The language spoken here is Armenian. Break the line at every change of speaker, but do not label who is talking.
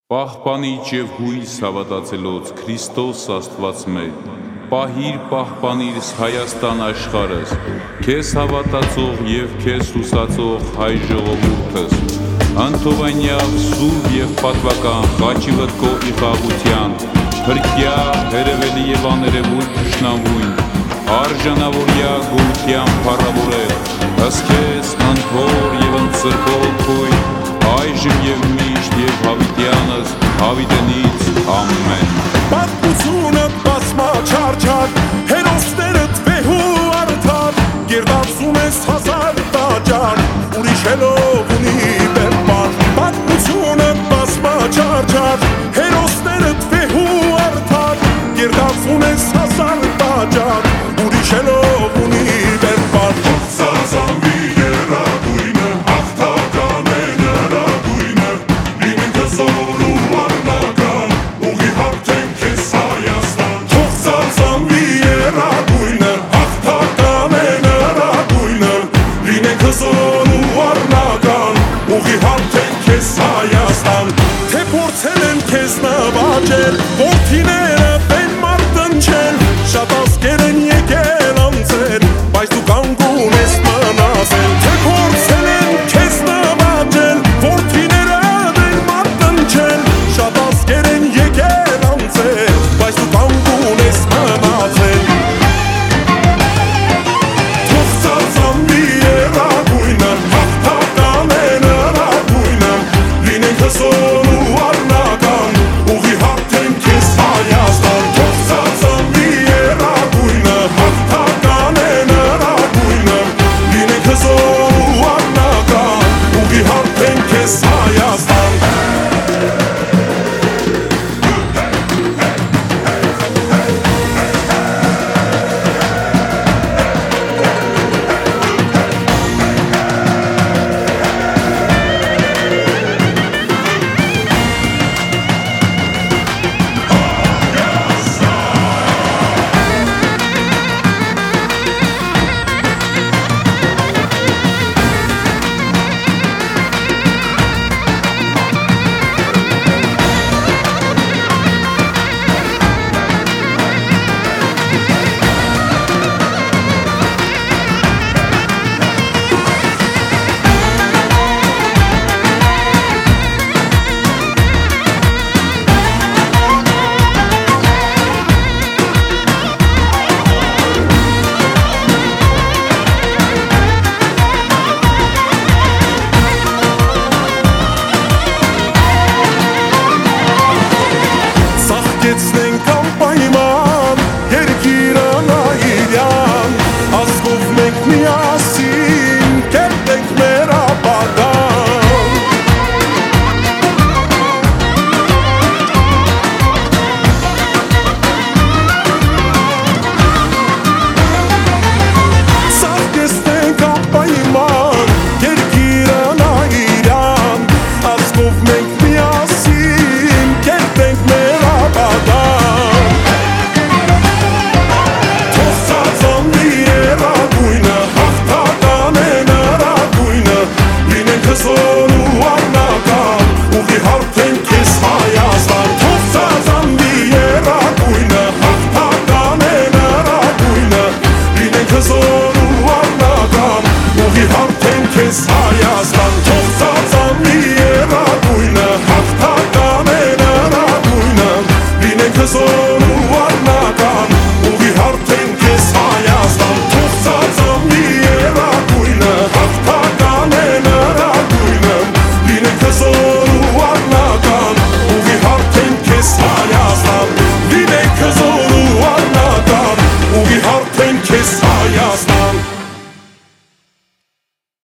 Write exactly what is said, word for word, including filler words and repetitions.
Պահպանիչ և հույս հավատացելոց Քրիստոս Աստված մեր, պահիր պահպանիր Հայաստան աշխարհս, քեզ հավատացող և քեզ հուսացող հայ ժողովուրդս, անթողանյալ սուրբ և պատվական խաչի վտկո իղաղության, փրկյա, հերևելի և աներևույթ թշնամուն, արժանավորյա գոհության փառավորել, հսկես, ընդհոր և ընծրկող քույր, այժմ և միշտ և հավիտյանս, հավիտենից ամեն։
Պատմությունը բազմաչարչար, հերոսներդ վեհու արդար, գերդացում ես հազար տաճար, ուրիշելով ունի բերպար։ Պատմությունը բազմաչարչար, հերոսներդ վեհու արդար, գերդացում ես հազար տաճար, ուրիշելով ունի բերպար։ Թե փորձել են քեզ նվաճել, որդիները բեն մարտնչել, շատ ազգեր են եկել անձել, բայց դու կանգուն ես մնացել։ Թե փորձել են քեզ նվաճել, որդիները բեն մարտնչել, շատ ազգեր են եկել անձել, բայց դու կանգուն ես մնացել։ Թող ծածանվի երագույնը, հաղթական է նրա գույնը, լինենք հզոր ու առնական, ուղի